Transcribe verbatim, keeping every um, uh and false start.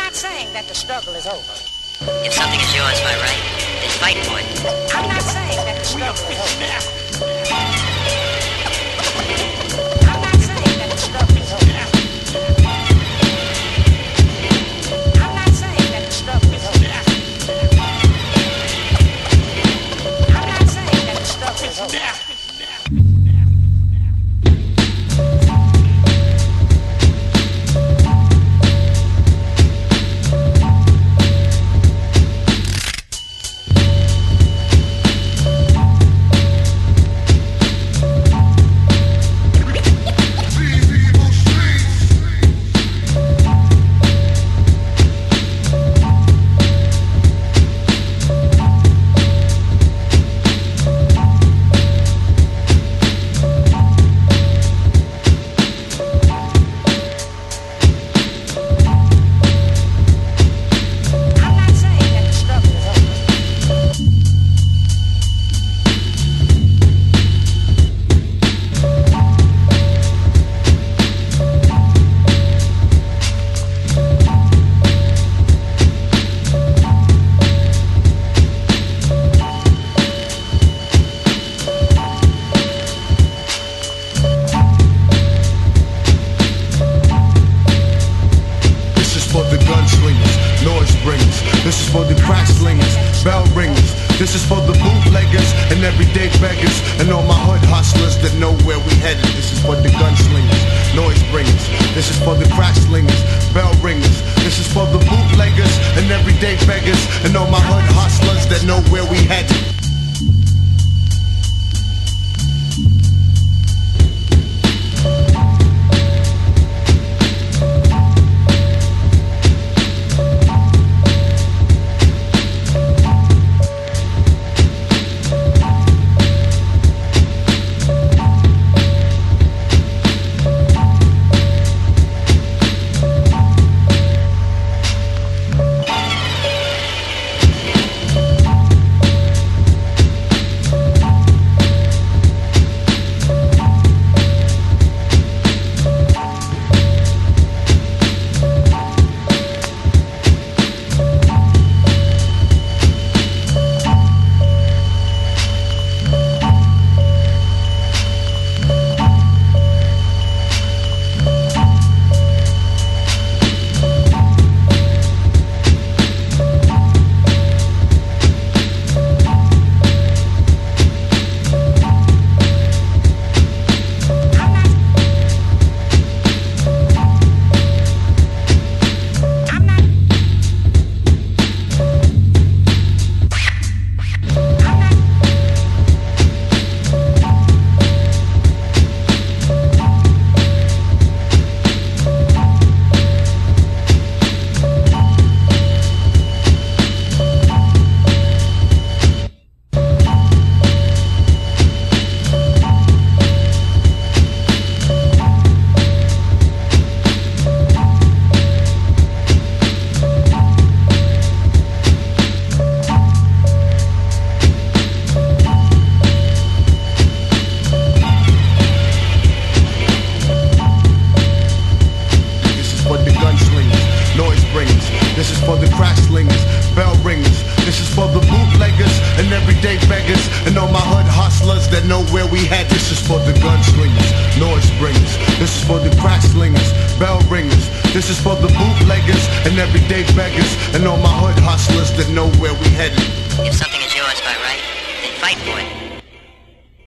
not saying that the struggle is over. If something is yours by right, then fight for it. I'm not saying that the struggle is over. I'm not saying that the struggle is over. I'm not saying that the struggle is over. I'm not saying that the struggle is over. This is for the crack slingers, bell ringers. This is for the bootleggers and everyday beggars, and all my hood hustlers that know where we headed. This is for the gunslingers, noise bringers. This is for the crack slingers, bell ringers. This is for the bootleggers and everyday beggars, and all my hood hustlers that know where we headed. This is for the crack slingers, bell ringers. This is for the bootleggers and everyday beggars, and all my hood hustlers that know where we head. This is for the gunslingers, noise bringers. This is for the crack slingers, bell ringers. This is for the bootleggers and everyday beggars, and all my hood hustlers that know where we headed. If something is yours by right, then fight for it.